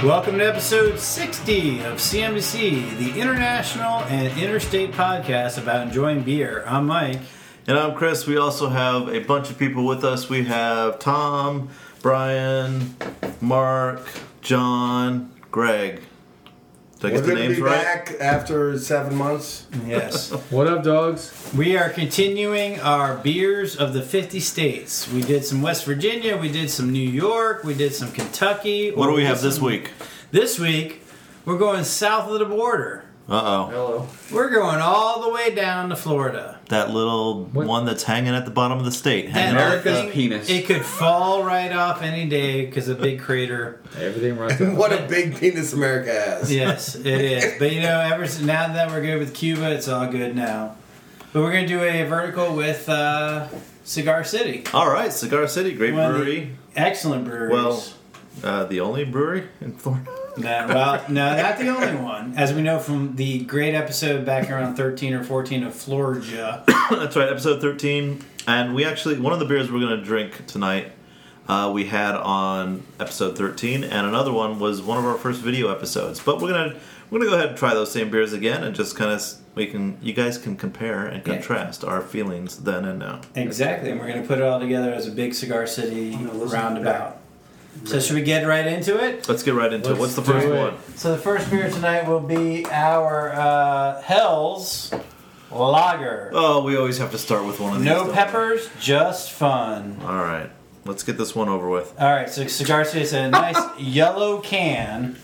Welcome to episode 60 of CMBC, the international and interstate podcast about enjoying beer. I'm Mike. And I'm Chris. We also have a bunch of people with us. We have Tom, Brian, Mark, John, Greg. Did I get the names right? We're going to be back after 7 months. Yes. What up, dogs? We are continuing our beers of the 50 states. We did some West Virginia, we did some New York, we did some Kentucky. What do we have this week? This week, we're going south of the border. Uh-oh. Hello. We're going all the way down to Florida. That little one that's hanging at the bottom of the state. That America's thing, penis. It could fall right off any day because of a big crater. Everything runs up. What a big penis America has. Yes, it is. But you know, now that we're good with Cuba, it's all good now. But we're going to do a vertical with Cigar City. All right, Cigar City, great One of the brewery. Excellent breweries. Well, the only brewery in Florida. No, not the only one. As we know from the great episode back around 13 or 14 of Florida. That's right, episode 13. And we actually, one of the beers we're going to drink tonight, we had on episode 13, and another one was one of our first video episodes. But we're gonna go ahead and try those same beers again, and just kind of you guys can compare and contrast our feelings then and now. Exactly, and we're going to put it all together as a big Cigar City roundabout. So should we get right into it? Let's get right into it. What's the first one? So the first beer tonight will be our Hell's Lager. Oh, we always have to start with one of these. No don't we? peppers, just fun. All right, let's get this one over with. All right, so Cigar City is a nice yellow can.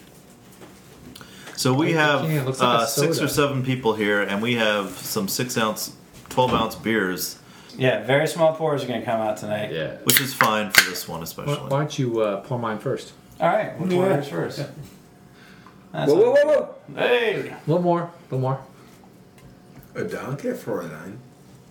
So we have can. Looks like a 6 soda. or 7 people here, and we have some 6-ounce, 12-ounce beers, Yeah, very small pours are going to come out tonight. Yeah. which is fine for this one especially. Why don't you pour mine first? All right, we'll pour yours first. That's Whoa, whoa, all. whoa, whoa. Hey! A little more. A donkey for a nine.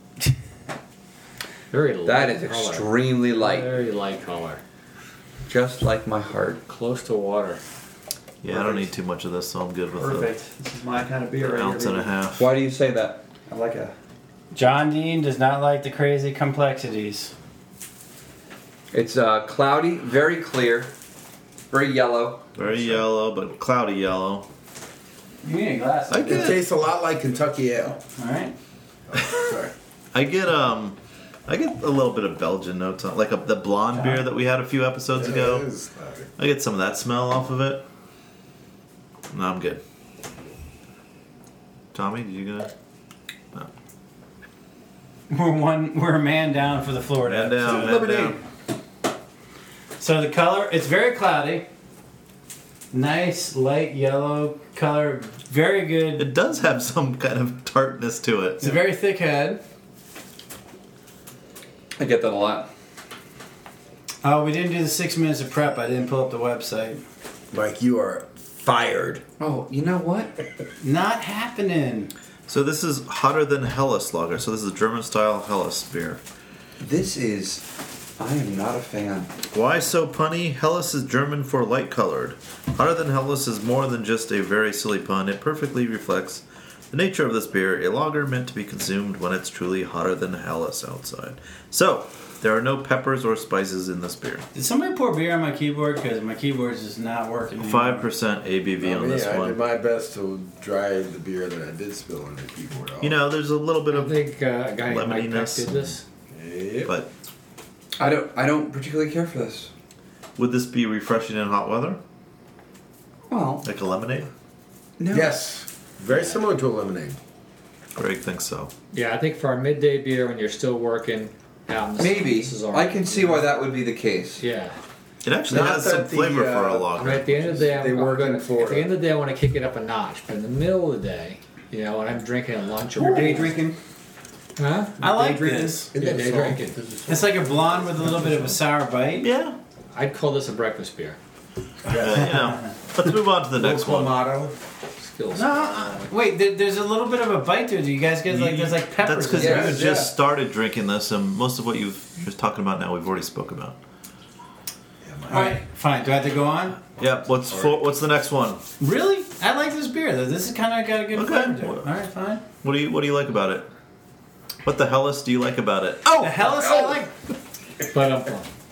Very light. That is color. extremely light. Very light color. Just like my heart. Close to water. Yeah, I don't need too much of this, so I'm good with Perfect. This is my kind of beer an right ounce here. and a half. Why do you say that? I like a. John Dean does not like the crazy complexities. It's cloudy, very clear, very yellow. Very yellow, but cloudy yellow. You need a glass. I It get tastes a lot like Kentucky Ale. All right. Sorry. I get a little bit of Belgian notes on, like the blonde beer that we had a few episodes It ago. is cloudy. I get some of that smell off of it. No, I'm good. Tommy, did you get it? No. We're a man down for the Florida. Man down, man episode. down. So the color, it's very cloudy. Nice light yellow color. Very good. It does have some kind of tartness to it. It's a very thick head. I get that a lot. Oh, we didn't do the 6 minutes of prep. I didn't pull up the website. Mike, you are fired. Oh, you know what? Not happening. So this is hotter than Helles lager. So this is a German style Helles beer. This is... I am not a fan. Why so punny? Helles is German for light colored. Hotter than Helles is more than just a very silly pun. It perfectly reflects the nature of this beer, a lager meant to be consumed when it's truly hotter than Helles outside. So, there are no peppers or spices in this beer. Did somebody pour beer on my keyboard? Because my keyboard is just not working anymore. 5% ABV on this I one. did my best to dry the beer that I did spill on the keyboard off. You know, there's a little bit I of think a guy named Mike Peck lemoniness did this. Yep. but I don't particularly care for this. would this be refreshing in hot weather? Well, Like a lemonade? no. Yes. Very similar to a lemonade. Greg thinks so. Yeah, I think for a midday beer when you're still working out. Maybe. This is all I right. can see why that would be the case. Yeah. It actually Not has that some the, flavor for a I mean, lager. at the end of the day, They I'm work in gonna, Florida. at the end of the day, I want to kick it up a notch. But in the middle of the day, you know, when I'm drinking at lunch or Day drinking. huh? I like Day drinking. this. Isn't Yeah, that day salty? drinking. It's like a blonde with a little bit of a sour bite. Yeah. I'd call this a breakfast beer. You know. Let's move on to the next one. Clamato. Skills. No, wait. There's a little bit of a bite to it. Do you guys get like there's like peppers? That's because in you there. Yes, just yeah. started drinking this, and most of what you're talking about now, we've already spoke about. All right, fine. Do I have to go on? Yeah. What's the next one? Really? I like this beer though. This has kind of got a good Okay. flavor to it. All right, fine. What do you like about it? What the Helles do you like about it? Oh, the Helles I like. But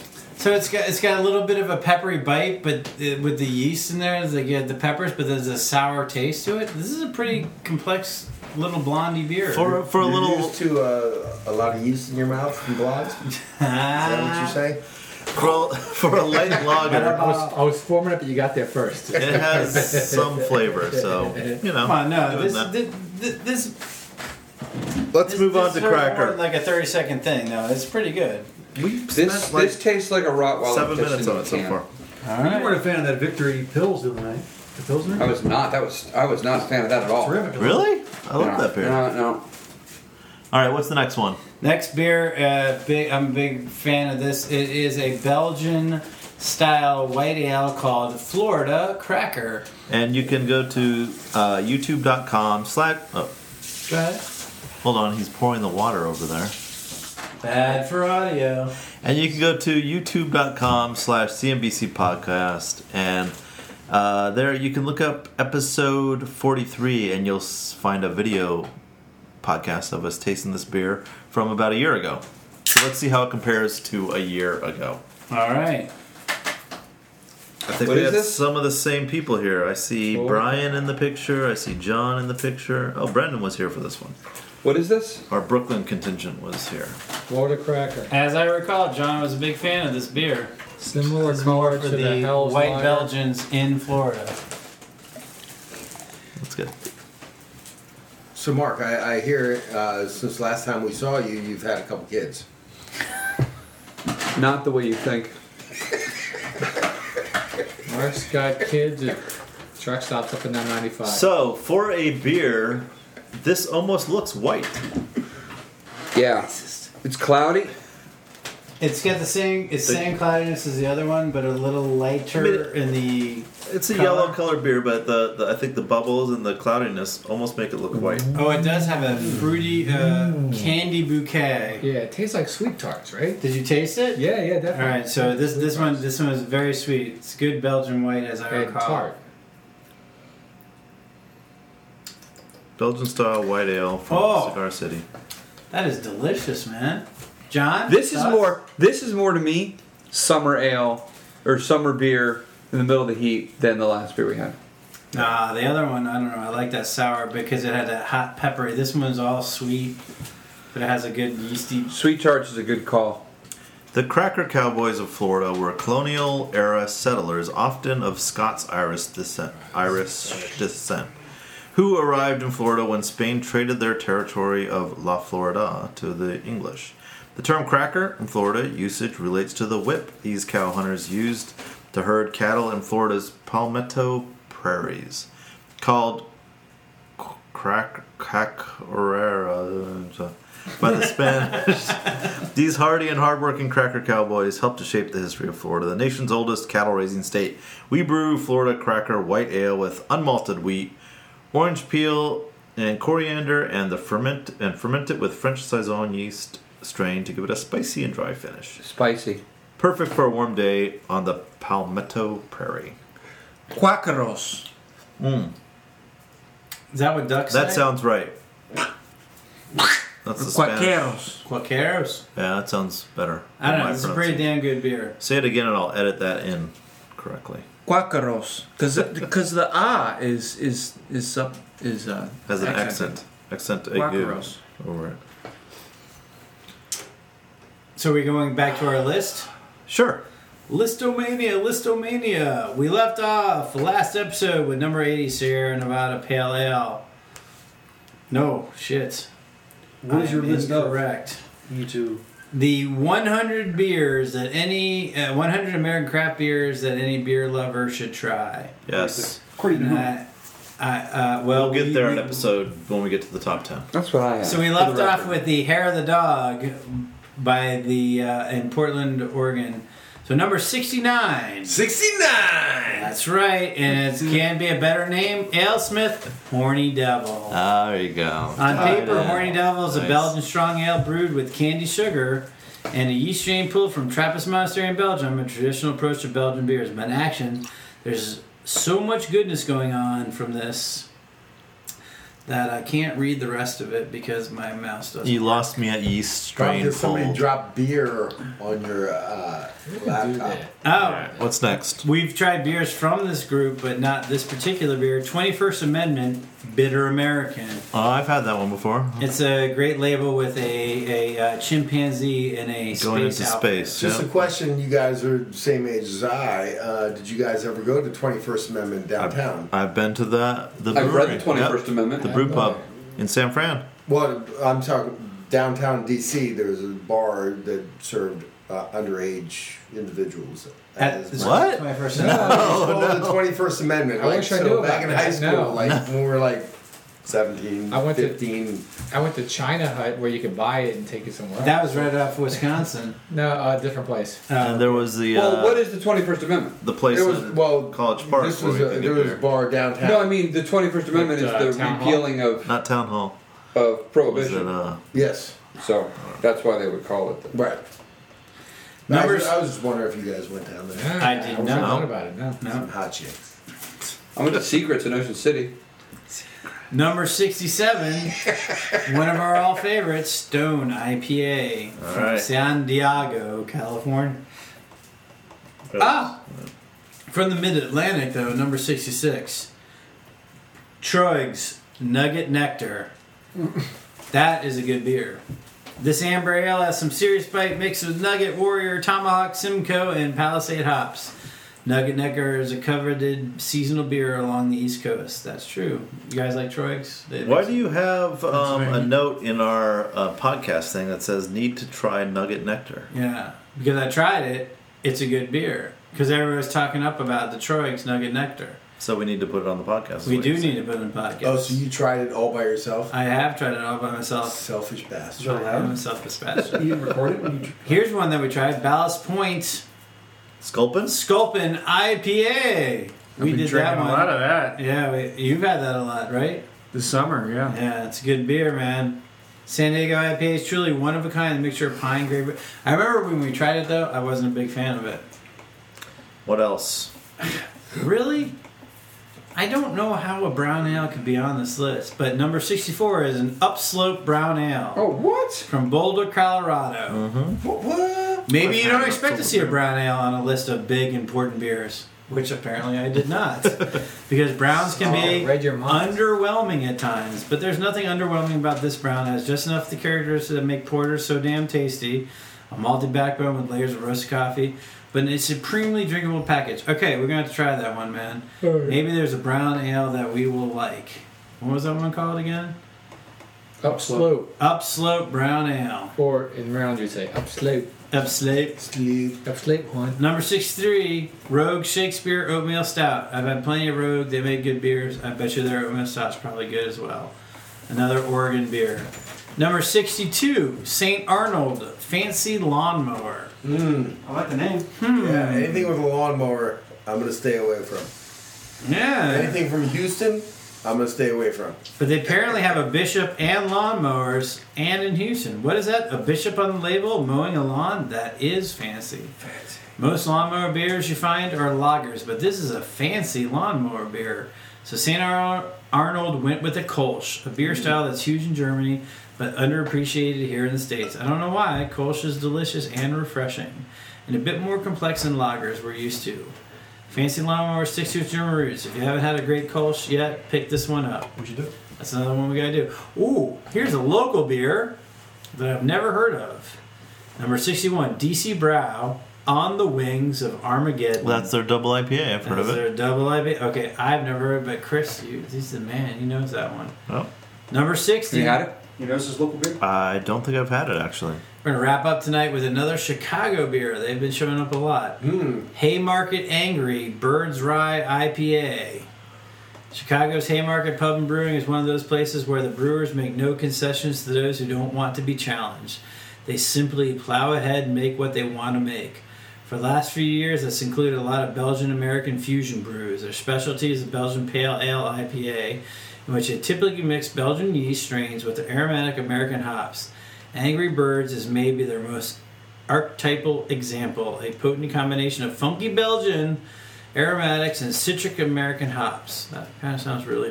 So it's got a little bit of a peppery bite, but with the yeast in there, like you have the peppers, but there's a sour taste to it. This is a pretty complex little blondie beer. For a You're little used to a lot of yeast in your mouth from blondes? Is that what you say? for a light lager, I was forming up, but you got there first. it has some flavor. So you know. Come on, no, give it this Let's move on this to is more Cracker. like a 30-second thing. No, it's pretty good. We This spent like this tastes like a Rottweiler 7 pissed minutes into on a it so can. far. All You weren't right. a fan of that Victory Pills the other night. The Pilsner? I was not. I was not a fan of that at all. Terrific. Really? I love No, that beer. No. All right, what's the next one? Next beer, I'm a big fan of this. It is a Belgian-style white ale called Florida Cracker. And you can go to youtube.com/ oh, Go ahead. hold on, he's pouring the water over there. Bad for audio. And you can go to youtube.com/CNBC podcast, and there you can look up episode 43, and you'll find a video podcast of us tasting this beer from about a year ago. So let's see how it compares to a year ago. All right. I think What we is had this? some of the same people here. I see Cool. Brian in the picture. I see John in the picture. Oh, Brendan was here for this one. What is this? Our Brooklyn contingent was here. Florida Cracker. As I recall, John was a big fan of this beer. Similar It's more color for to the the Hell's white Lager. Belgians in Florida. That's good. So, Mark, I hear since last time we saw you, you've had a couple kids. Not the way you think. Mark's got kids at truck stops up and down 95. So, for a beer, this almost looks white. Yeah. It's cloudy. It's got the same cloudiness as the other one, but a little lighter in the. It's a Color? yellow colored beer, but the I think the bubbles and the cloudiness almost make it look white. Oh, it does have a fruity candy bouquet. Yeah, it tastes like sweet tarts, right? Did you taste it? Yeah, definitely. All right, so this one is very sweet. It's good Belgian white, as I And recall. tart. Belgian style white ale from Oh. Cigar City. That is delicious, man. John, This is thoughts? more to me summer ale or summer beer in the middle of the heat than the last beer we had. Nah, the other one, I don't know. I like that sour because it had that hot peppery. This one's all sweet, but it has a good yeasty. Sweet Tarts is a good call. The Cracker Cowboys of Florida were colonial era settlers, often of Scots-Irish descent, who arrived in Florida when Spain traded their territory of La Florida to the English. The term cracker in Florida usage relates to the whip these cow hunters used to herd cattle in Florida's Palmetto prairies, called cracarera by the Spanish. These hardy and hardworking cracker cowboys helped to shape the history of Florida, the nation's oldest cattle-raising state. We brew Florida Cracker white ale with unmalted wheat, orange peel, and coriander, and ferment it with French saison yeast strain to give it a spicy and dry finish. Spicy. Perfect for a warm day on the Palmetto Prairie. Quaqueros. Is that what ducks That say? sounds right. That's the Spanish. Quaqueros. Quaqueros. Yeah, that sounds better. I don't than know. my It's a pretty pronunciation. damn good beer. Say it again and I'll edit that in correctly. Quaqueros. Because the ah is Has an accent. Accent aigu Quaqueros. over it. So we're going back to our list. Sure. Listomania. We left off the last episode with number 80, Sierra Nevada Pale Ale. No, shit. What is your list of? Correct. You too. The 100 beers that 100 American craft beers that any beer lover should try. Yes. According to who? Well, We'll get there in episode when we get to the top 10. That's what I have. So we left off with the Hair of the Dog by the in Portland, Oregon. So number 69. 69! That's right, and it can be a better name. AleSmith Horny Devil. Ah, there you go. On paper, yeah. Horny Devil is a Nice. Belgian strong ale brewed with candy sugar and a yeast strain pulled from Trappist Monastery in Belgium, a traditional approach to Belgian beers. But in action, there's so much goodness going on from this that I can't read the rest of it because my mouse doesn't. You lost me at yeast strain Did somebody cold. drop beer on your Do laptop? that. Oh, What's next? we've tried beers from this group, but not this particular beer. 21st Amendment Bitter American. Oh, I've had that one before. It's a great label with a chimpanzee in a Going space into outfit. space. Just Yeah. a question. You guys are the same age as I. Did you guys ever go to 21st Amendment downtown? I've been to the I've brewery. read the 21st Yep. Amendment. The brew pub in San Fran. Well, I'm talking downtown D.C. There was a bar that served underage individuals. At the What? 21st No. Amendment. It's called the 21st Amendment. I wish I so knew back about in that. high school, No. like when we were like 17, I went to- 15. I went to China Hut where you could buy it and take it somewhere. That was right off Wisconsin. No, different place. And there was the Well, what is the 21st Amendment? the place It was in well. College Park This where was we a, can there get was a beer. bar downtown. No, I mean the 21st Amendment is the Town Hall? repealing of Not Town Hall. Was it, prohibition. Yes, So that's why they would call it that. right. Numbers- I was just wondering if you guys went down there. I did wish not. I known about it. No. Some hot chicks. I went to Secrets in Ocean City. Number 67, one of our all favorites, Stone IPA from right. San Diego, California. From the Mid-Atlantic, though, number 66, Troig's Nugget Nectar. That is a good beer. This amber ale has some serious bite mixed with Nugget, Warrior, Tomahawk, Simcoe, and Palisade hops. Nugget Nectar is a coveted seasonal beer along the East Coast. That's true. You guys like Troig's? Why do you have a note in our podcast thing that says need to try Nugget Nectar? Yeah, because I tried it. It's a good beer. Because everyone's talking up about the Troig's Nugget Nectar. So we need to put it on the podcast. is We what do you're need saying. to put it in the podcast. Oh, so you tried it all by yourself? I have tried it all by myself. Selfish bastard. I'm a self-dispatcher. You record it when you Here's one that we tried: Ballast Point Sculpin? Sculpin IPA. We been did drinking that a one. lot of that Yeah, you've had that a lot, right? this summer. Yeah. Yeah, it's a good beer, man. San Diego IPA is truly one of a kind. A mixture of pine, grape. I remember when we tried it though, I wasn't a big fan of it. What else? Really? I don't know how a brown ale could be on this list, but number 64 is an Upslope Brown Ale Oh, what? from Boulder, Colorado. What? Maybe you don't expect to see a brown ale on a list of big, important beers, which apparently I did not. Because browns can be read your mind. underwhelming at times, but there's nothing underwhelming about this brown. It has just enough of the characteristics that make porters so damn tasty. A malty backbone with layers of roasted coffee, but in a supremely drinkable package. Okay, we're going to have to try that one, man. Maybe there's a brown ale that we will like. What was that one called again? Upslope. Upslope Brown Ale. Or in Maryland you'd say upslope. Upslope. Sleep. Upslope one. Number 63, Rogue Shakespeare Oatmeal Stout. I've had plenty of Rogue. They make good beers. I bet you their oatmeal stout's probably good as well. Another Oregon beer. Number 62, St. Arnold Fancy Lawnmower. I like the name. Yeah, anything with a lawnmower, I'm going to stay away from. Yeah. Anything from Houston, I'm going to stay away from. But they apparently have a Bishop and lawnmowers and in Houston. What is that? A Bishop on the label mowing a lawn? That is fancy. Most lawnmower beers you find are lagers, but this is a fancy lawnmower beer. So St. Arnold went with a Kolsch, a beer style that's huge in Germany, but underappreciated here in the States. I don't know why. Kolsch is delicious and refreshing, and a bit more complex than lagers we're used to. Fancy lawnmower sticks to its German roots. If you haven't had a great Kolsch yet, pick this one up. What you do? That's another one we gotta do. Ooh, here's a local beer that I've never heard of. Number 61, DC Brow, On the Wings of Armageddon. That's their double IPA. I've heard of That's it. their double IPA. Okay, I've never heard of it, but Chris, he's the man. He knows that one. Oh, Number 60. You had it? You know this local beer? I don't think I've had it actually. We're going to wrap up tonight with another Chicago beer. They've been showing up a lot. Haymarket Angry Bird's Rye IPA. Chicago's Haymarket Pub and Brewing is one of those places where the brewers make no concessions to those who don't want to be challenged. They simply plow ahead and make what they want to make. For the last few years, that's included a lot of Belgian-American fusion brews. Their specialty is the Belgian Pale Ale IPA, in which they typically mix Belgian yeast strains with the aromatic American hops. Angry Birds is maybe their most archetypal example, a potent combination of funky Belgian aromatics and citric American hops. That kind of sounds really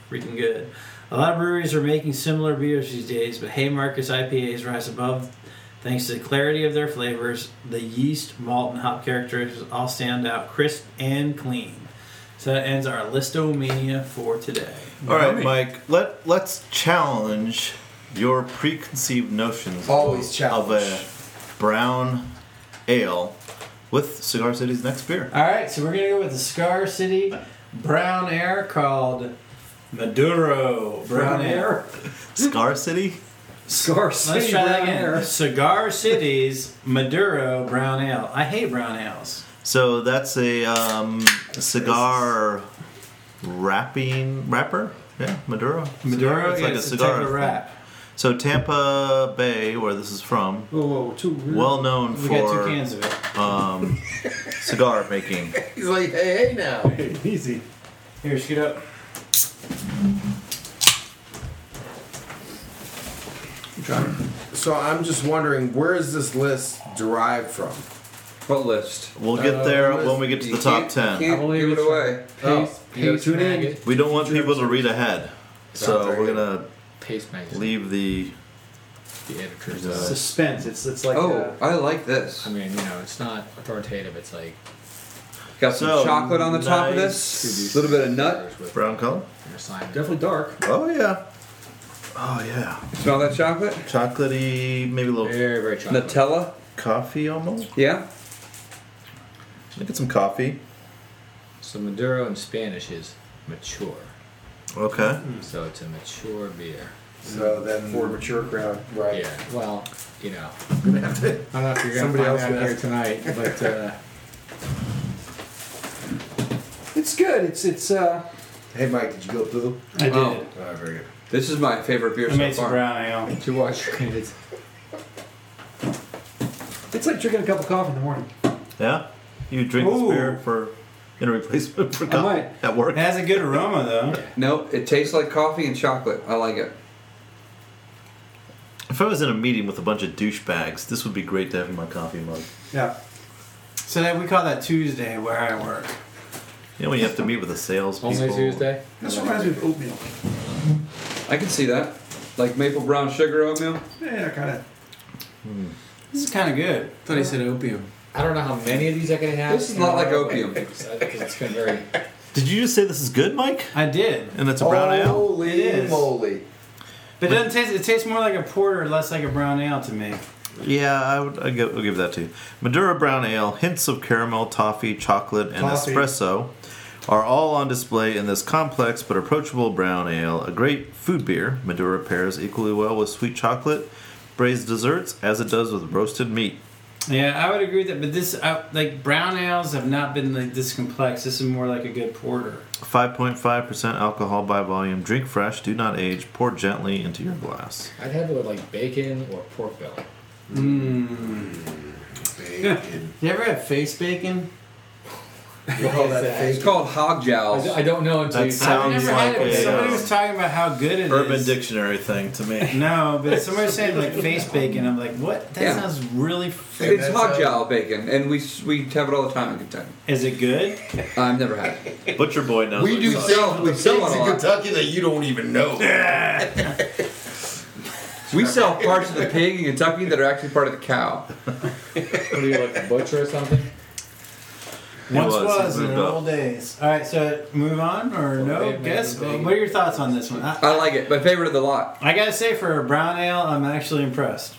freaking good. A lot of breweries are making similar beers these days, but Haymarket's IPAs rise above thanks to the clarity of their flavors. The yeast, malt, and hop characteristics all stand out crisp and clean. So that ends our Listomania for today. All right, Mike. Let's challenge your preconceived notions Always of challenge. a brown ale with Cigar City's next beer. All right, so we're gonna go with the Cigar City Brown Ale called Maduro Brown Ale. Cigar City. Scar City Let's try that Brown again. Ale. Cigar City's Maduro Brown Ale. I hate brown ales. So that's a cigar wrapper. Yeah, Maduro. Maduro, It's yeah, like a it's cigar type of wrap. So Tampa Bay, where this is from, Whoa, two. well known We got 2 for cans of it. cigar making. He's like, hey now. Easy. Here, scoot up. So I'm just wondering, where is this list derived from? What list? We'll get there what is- when we get to You the top can't- 10. You I can't believe give it it's away. Paste tune in. magazine. We don't want people to read ahead, so Sounds we're very gonna Paste magazine. leave the. The editors. Suspense. It's like Oh, I like this. I mean, it's not authoritative. It's like Got some So, chocolate on the top of nice. this. A little bit of nut. with Brown color? an assignment. definitely dark. Oh yeah. Oh yeah. Smell that chocolate? Chocolatey, maybe a little Very, very chocolate. Nutella? coffee almost. Yeah. Look at some coffee. So Maduro in Spanish is mature. Okay. So it's a mature beer. So then, For a mature crowd. right? Yeah. Well, I'm gonna have to. I don't know if you're gonna Somebody find else that would here ask. tonight, but It's good. It's Hey Mike, did you go through? I did. Oh. Oh, very good. This is my favorite beer I so made some far. brown ale. to watch your kids. it's like drinking a cup of coffee in the morning. Yeah. You drink Ooh. this beer in a replacement for I coffee might. at work. It has a good aroma though. No, it tastes like coffee and chocolate. I like it. If I was in a meeting with a bunch of douchebags, this would be great to have in my coffee mug. Yeah. So that we call that Tuesday where I work. You know when you have to meet with the salespeople. Only Tuesday. This reminds me of oatmeal. I can see that. Like maple brown sugar oatmeal. Yeah, kind of. This is kind of good. Thought he said opium. I don't know how many of these I can have. This is not like opium. Because it's been very. Did you just say this is good, Mike? I did. And it's a brown ale? Holy It is. moly! But it doesn't taste. It tastes more like a porter, less like a brown ale to me. Yeah, I'll give that to you. Maduro Brown Ale, hints of caramel, toffee, chocolate, and Coffee. espresso are all on display in this complex but approachable brown ale. A great food beer, Maduro pairs equally well with sweet chocolate, braised desserts, as it does with roasted meat. Yeah, I would agree with that. But this, like brown ales, have not been like this complex. This is more like a good porter. 5.5% alcohol by volume. Drink fresh, do not age. Pour gently into your glass. I'd have it with like bacon or pork belly. Bacon. You ever have face bacon? You call that It's fake? called hog jowls. I don't know until That you sounds I've never like had it. But a, somebody was talking about how good it is. Urban Dictionary thing to me. No, but somebody was saying like face bacon. I'm like, what? That Yeah. sounds really. It's that's hog how- jowl bacon, and we have it all the time in Kentucky. Is it good? I've never had it. Butcher Boy knows. We what do he's things talking with we sell pigs it a in lot. Kentucky that you don't even know. We sell parts of the pig in Kentucky that are actually part of the cow. What are you like a butcher or something? He Once was. was He in moved the up. old days. All right, so move on or no? Maybe Guess. bacon. What are your thoughts on this one? I like it. My favorite of the lot. I gotta say, for a brown ale, I'm actually impressed.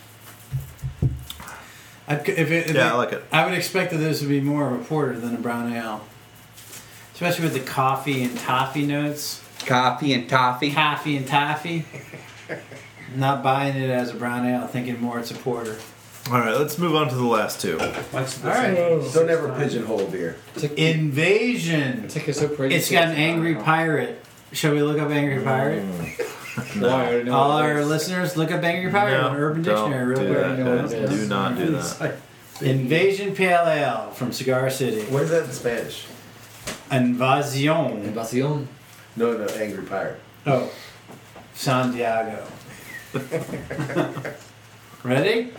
Yeah, I like it. I would expect that this would be more of a porter than a brown ale, especially with the coffee and toffee notes. Coffee and toffee. Coffee and toffee. Not buying it as a brown ale, thinking more it's a porter. All right, let's move on to the last two. All right. Don't ever pigeonhole beer. Invasion. Take us so crazy. It's got an angry pirate. Shall we look up angry pirate? Why? I already know All what it our is. listeners, look up angry pirate on Urban don't Dictionary real do quick. that, You know what guys. it is. Do not do that. Invasion Pale Ale from Cigar City. What is that in Spanish? Invasion. Invasion. No, angry pirate. Oh, Santiago. Ready?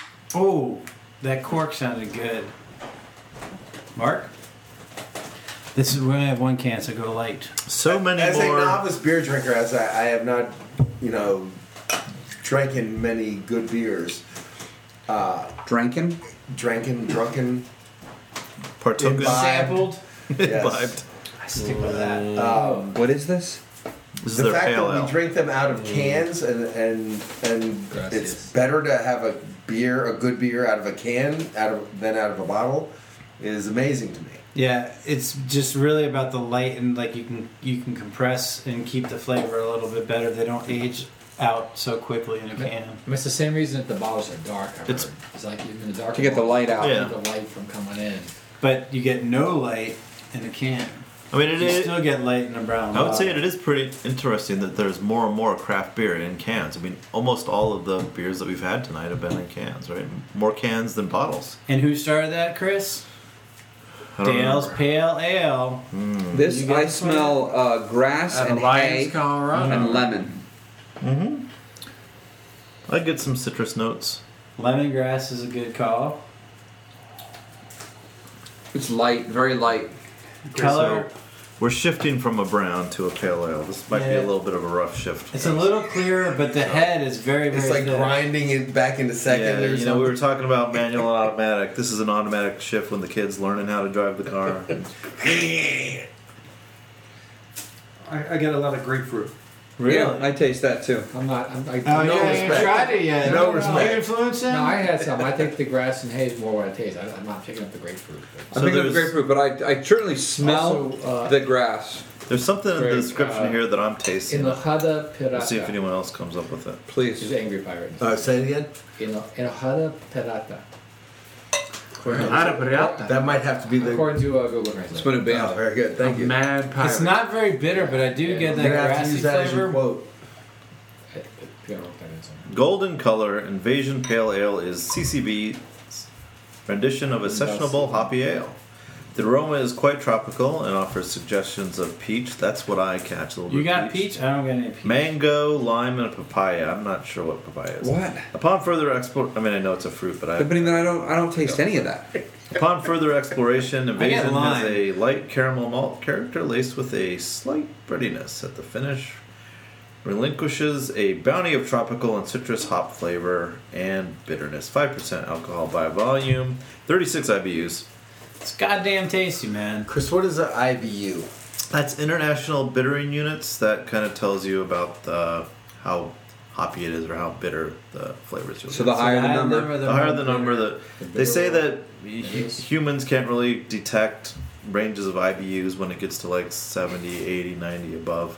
Oh, that cork sounded good. Mark? We only have one can, so go light. So many As more. a novice beer drinker, as I have not, drinking many good beers, Drinking? drunken, Partook in. Sampled. yes. Imbibed. I stick with that. What is this? This is The their fact pale that ale. we drink them out of cans and Gracias. it's better to have a good beer out of a can than out of a bottle is amazing to me. Yeah, it's just really about the light and like you can compress and keep the flavor a little bit better. They don't age out so quickly in a can. I mean, it's the same reason that the bottles are dark. It's- It's like even the dark To get the light out. Yeah. keep the light from coming in. But you get no light in a can. I mean, it You is. still get light in a brown I would say bottle. it is pretty interesting that there's more and more craft beer in cans. I mean, almost all of the beers that we've had tonight have been in cans, right? More cans than bottles. And who started that, Chris? I don't Dale's remember. Pale Ale. This You get I this one? smell grass Out and of Lyons, hay Colorado. and lemon. I get some citrus notes. Lemongrass is a good call. It's light, very light. Color. So we're shifting from a brown to a pale ale. This might be Yeah. a little bit of a rough shift. It's a little clearer, but the head is very, very It's like thick. grinding it back into second Yeah, or we something. were talking about manual and automatic. This is an automatic shift when the kid's learning how to drive the car. I got a lot of grapefruit. Really? Yeah, I taste that too. I'm not. Oh, No you haven't respect. tried it yet. No Are respect. you influenced him? No, I had some. I think the grass and hay is more what I taste. I'm not picking up the grapefruit. I'm So picking up the there's- grapefruit, but I certainly smell Also, the grass. There's something in the Great, description here that I'm tasting. Enojada Pirata. Let's see if anyone else comes up with it. She's Please. an angry pirate. Say it again. Enojada Pirata. That might have to be the. According to Google Translate. It's been a Oh, band. very good. Thank you. Mad pirate. It's not very bitter, but I do get that You're gonna have to grassy use that as your flavor. quote. You gotta look that in somewhere. Golden color Invasion Pale Ale is CCB's rendition of a sessionable hoppy ale. The aroma is quite tropical and offers suggestions of peach. That's what I catch a little You bit. got peach? I don't get any peach. Mango, lime, and a papaya. I'm not sure what papaya is. What? Upon further I mean, I know it's a fruit, but But even I don't taste any of that. upon further exploration, I get Invasion has lime. a light caramel malt character laced with a slight breadiness at the finish. Relinquishes a bounty of tropical and citrus hop flavor and bitterness. 5% alcohol by volume, 36 IBUs. It's goddamn tasty, man. Chris, what is an IBU? That's International Bittering Units. That kind of tells you about how hoppy it is or how bitter the flavors will So be. the higher the number. The higher the number, that they say that is. humans can't really detect ranges of IBUs when it gets to like 70, 80, 90 above.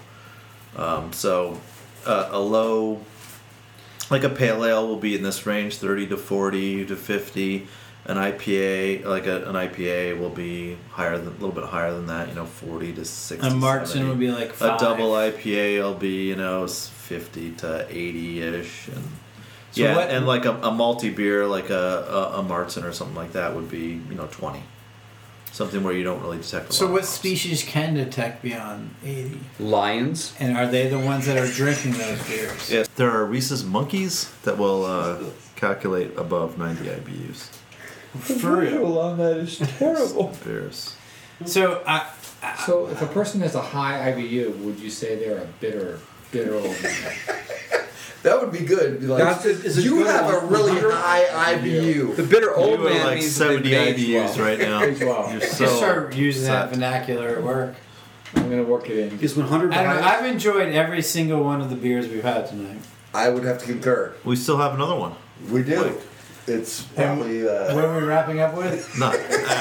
So a low, like a pale ale, will be in this range, 30 to 40 to 50. An IPA, like an IPA, will be higher than a little bit higher than that. 40 to 60. A Martin 70. would be like 5. A double IPA will be 50 to 80-ish, and So yeah, what- and like a malty beer like a Martin or something like that would be 20. Something where you don't really detect a So lot what of hops. species can detect beyond 80? Lions. And are they the ones that are drinking those beers? Yes, there are Reese's Monkeys that will calculate above 90 IBUs. For real. on that is terrible. Beers. So So if a person has a high IBU, would you say they're a bitter old man? That would be good. Be like, That's- is it you good have a on- really high IBU. The bitter old You are man like means that 70 they've aged IBUs well. right now. Aged well. You're just so start using that upset. vernacular at work. I'm gonna work it in. Is 100 I don't know, high? I've enjoyed every single one of the beers we've had tonight. I would have to concur. We still have another one. We do. It's probably. What are we wrapping up with? Not.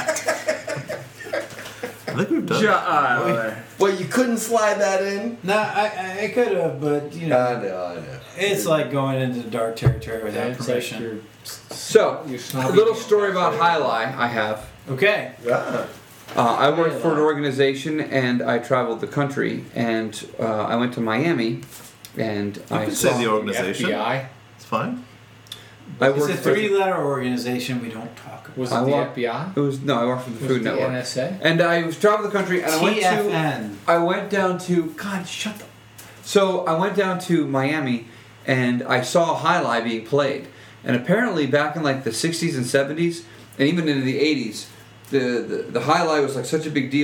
I think we've done. Well, you couldn't slide that in. No, I could have, but I know. it's like going into dark territory without It's like permission. you're So, You're a snobby. little story about High Lie I have. Okay. Ah. I worked for an organization and I traveled the country and I went to Miami and I can say saw. the organization. FBI. It's fine. I It's worked a for- 3-letter organization we don't talk about. Was it I the walk- FBI? It was I worked for the Was Food it the Network. NSA? And I was traveling the country and TFN. I went down to God, shut the. So I went down to Miami, and I saw High Lie being played. And apparently, back in like the '60s and '70s, and even into the '80s, the High Lie was like such a big deal.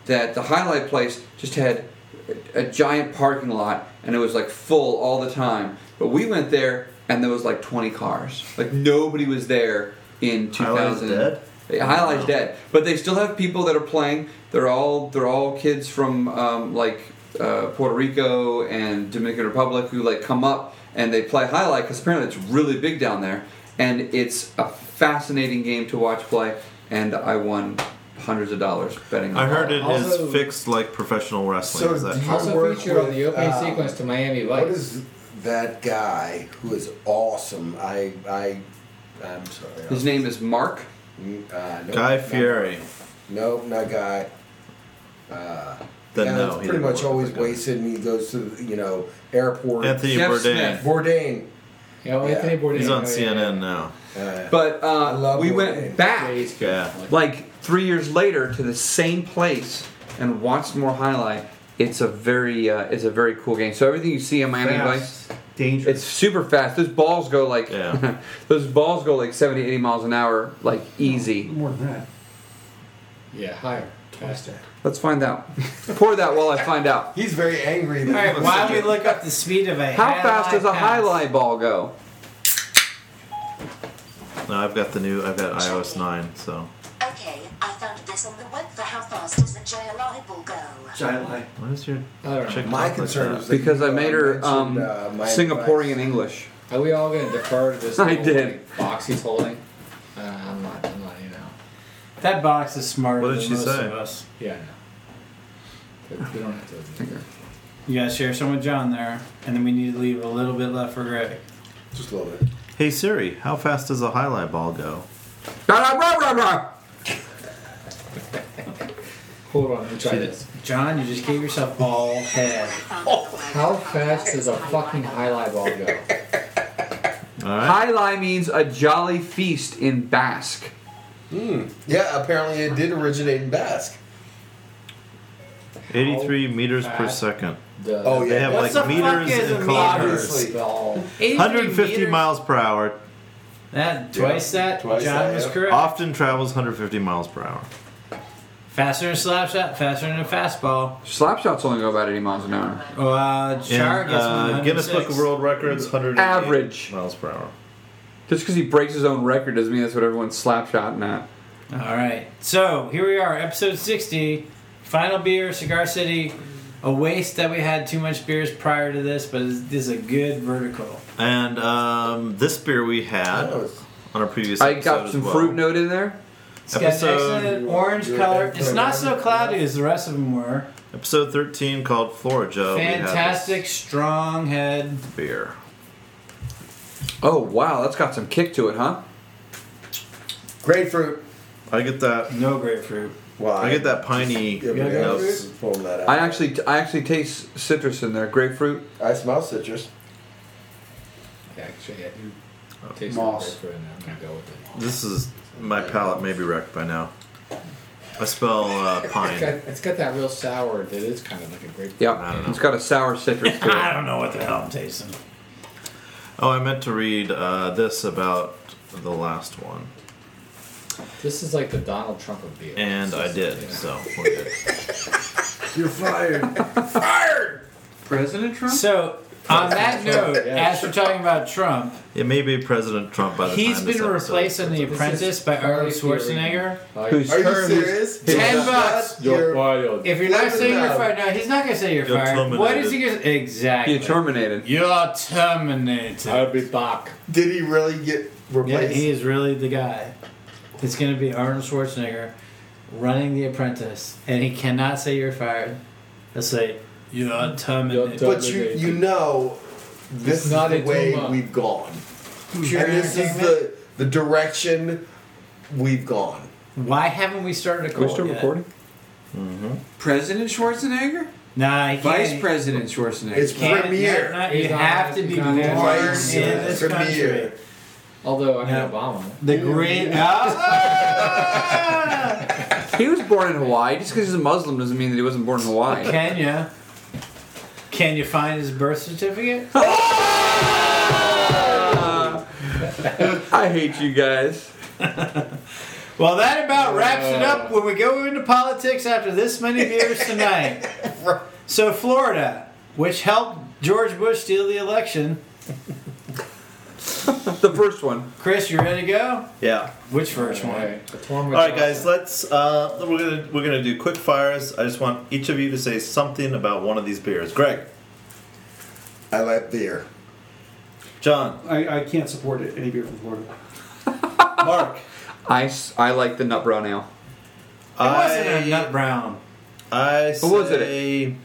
that the highlight place just had a giant parking lot, and it was like full all the time. But we went there, and there was like 20 cars. Like nobody was there in 2000. Highlight's dead? Highlight's dead, but they still have people that are playing. They're all kids from Puerto Rico and Dominican Republic who like come up and they play Highlight because apparently it's really big down there, and it's a fascinating game to watch play. And I won hundreds of dollars betting on I heard it is Also- fixed like professional wrestling. So Is that do you true? Also work featured on with, the opening sequence to Miami What Vice. is that guy who is awesome? I'm sorry. His name is Mark. Nope, Guy not Fieri. Mark. Nope, not Guy. Then yeah, no, that's he pretty didn't much work always with the guy. wasted, and he goes to airport. Anthony Jeff Bourdain. Smith. Bourdain. Yeah, Anthony Bourdain. He's on yeah, CNN now. But love we Bourdain. went Yeah, back he's good. Yeah. like 3 years later to the same place and watched more Highlight. It's a very cool game. So everything you see in Miami Vice, Dangerous. it's super fast. Those balls go like Yeah. those balls go like 70, 80 miles an hour, like easy. More than that. Yeah, higher. Faster. Let's find out. Pour that while I find out. He's very angry. All right, while we look up the speed of a How fast does a pass. Highlight ball go? No, I've got iOS 9, so. Okay, I found this on the web for how fast does the JLI ball go? Giant What is your I don't know. chick My talk concern like is that? that Because you, I made her mentioned, Miami Singaporean Vice. English. Are we all going to defer to this I little, did. like, box he's holding? I'm not, That box is smarter What did than she most say? of us. Yeah, I know. But we don't have to. You gotta share some with John there, and then we need to leave a little bit left for Greg. Just a little bit. Hey Siri, how fast does a highlight ball go? Hold on, let me try this. John, you just gave yourself all head. How fast does a fucking highlight ball go? Alright. Highlight means a jolly feast in Basque. Yeah, apparently it did originate in Basque. 83 meters per second. Oh, yeah. They have What's like the fuck meters is a and meter? kilometers. Obviously. Ball. 150 miles per hour. That twice that. Twice John that, was yeah. correct. Often travels 150 miles per hour. Faster than a slap shot. Faster than a fastball. Slapshots only go about 80 miles an hour. Char And, gets one. Guinness Book of World Records, 108 Average. miles per hour. Just because he breaks his own record doesn't mean that's what everyone's slapshotting at. All right. So here we are, episode 60. Final beer, Cigar City. A waste that we had too much beers prior to this, but this is a good vertical. And this beer we had Oh, on our previous I episode got as some well. fruit note in there. It's got an Episode- excellent orange color. It's not so cloudy as the rest of them were. Episode 13 called Florida. Fantastic, strong head. beer. Oh, wow, that's got some kick to it, huh? grapefruit. I get that. No grapefruit. Well, I get that piney Yeah, but Yeah, notes. pulling that out. I actually taste citrus in there. Grapefruit. I smell citrus. Yeah, actually, I do taste Moss. the grapefruit, and I'm going to go with it. This is my palate may be wrecked by now. I spell pine. It's got that real sour that is kind of like a grapefruit. Yeah, I don't know. it's got a sour citrus to I it. don't know what the hell I'm tasting. Oh, I meant to read this about the last one, This is like the Donald Trump of beer. and It's I just, did. you know. So we're good. You're fired. President Trump? So, on that note, Yeah, as we're talking about Trump, It may be President Trump by the he's time this been episode replaced on The comes out. Apprentice by Arnold Schwarzenegger. Who's Are you term is- serious? $10. You're fired. If you're not Listen saying you're up. fired, no, he's not going to say you're You're fired. What is he terminated. going to Exactly. You're terminated. You're terminated. I'll be back. Did he really get Yeah, replaced? he is really the guy. It's going to be Arnold Schwarzenegger running The Apprentice, and he cannot say you're fired. He'll say, you're terminated. You're But you know, this It's is not the a way tumor. we've gone, Pure and this is entertainment. the direction we've gone. Why haven't we started a Are we call still yet? recording? President Schwarzenegger? Nah, he can't. Vice President Schwarzenegger. It's Can't- premiere. no, you He's not- have to be he's born not in Vice this country. premiere. Although, I mean, Yeah. Obama. The great. He was born in Hawaii. Just because he's a Muslim doesn't mean that he wasn't born in Hawaii. Kenya. Can you find his birth certificate? I hate you guys. Well, that about wraps it up when we go into politics after this many beers tonight. So, Florida, which helped George Bush steal the election. The first one. Chris, you ready to go? Yeah. Which first one? All right, guys. Let's. We're gonna do quick fires. I just want each of you to say something about one of these beers. Greg, I like beer. John, I can't support it. Any beer from Florida. Mark. I like the nut brown ale. It wasn't a nut brown. I say. What was it?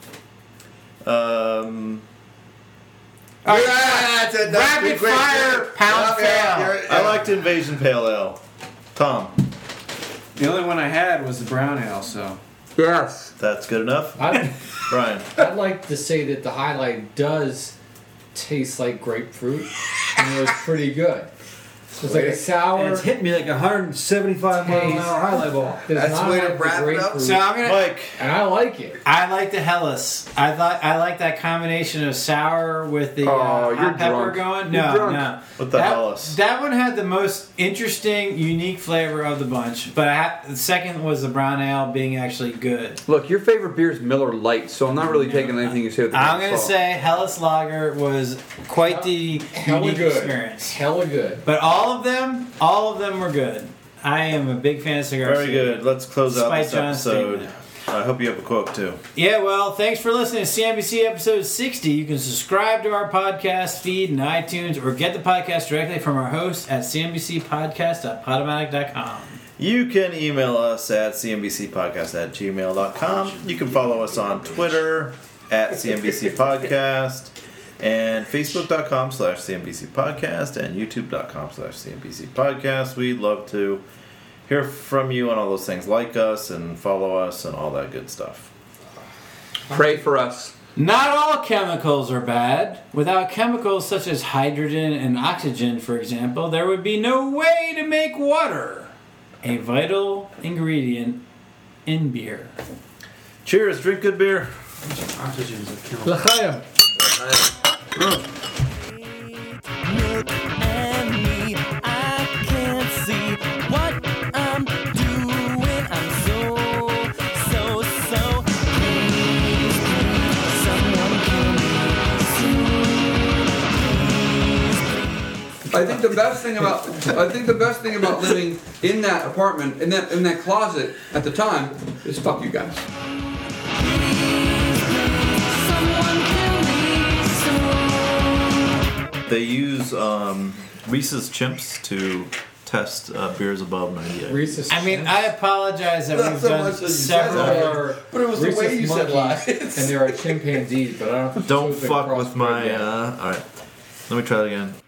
All right, rapid fire, pound fail. I liked Invasion Pale Ale. Tom, The only one I had was the brown ale, so. Yes. that's good enough. Brian, I'd like to say that the highlight does taste like grapefruit, and it was pretty good. It's like a sour. It's hit me like 175 mile an hour highlight ball. Does That's not the way to have the wrap it up. grapefruit, So I'm gonna. Mike. and I like it. I like the Hellas. I like that combination of sour with the Oh, you're hot pepper drunk. going. You're No, drunk. no. What the that, Hellas? That one had the most interesting, unique flavor of the bunch. But the second was the brown ale being actually good. Look, your favorite beer is Miller Lite, so I'm not really taking anything you say with the I'm grain gonna of salt. say Hellas Lager was quite the Hella unique good. experience. Hella good. But all of them were good. I am a big fan of cigars. Very good. Let's close out Despite this John's episode. statement. I hope you have a quote too. Yeah, well, thanks for listening to CNBC episode 60. You can subscribe to our podcast feed in iTunes or get the podcast directly from our host at cnbcpodcast.podomatic.com. You can email us at cnbcpodcast@gmail.com. You can follow us on Twitter at cnbcpodcast and facebook.com/cnbcpodcast and youtube.com/cnbcpodcast. We'd love to hear from you on all those things. Like us and follow us and all that good stuff. Pray for us. Not all chemicals are bad. Without chemicals such as hydrogen and oxygen, for example, there would be no way to make water, a vital ingredient in beer. Cheers. Drink good beer. Oxygen's a chemical. L'chaim. Look at me, I can't see what I'm doing. I'm so please, someone kill me soon. I think the best thing about living in that apartment, in that closet at the time, is fuck you guys. They use Reese's Chimps to test beers above 98. Reese's I mean, I apologize that Not we've so done much as you said several. that. are But it was the way you said monkeys, and there are chimpanzees, but I don't. Don't suppose they fuck with crossbreed my. yet. All right. Let me try that again.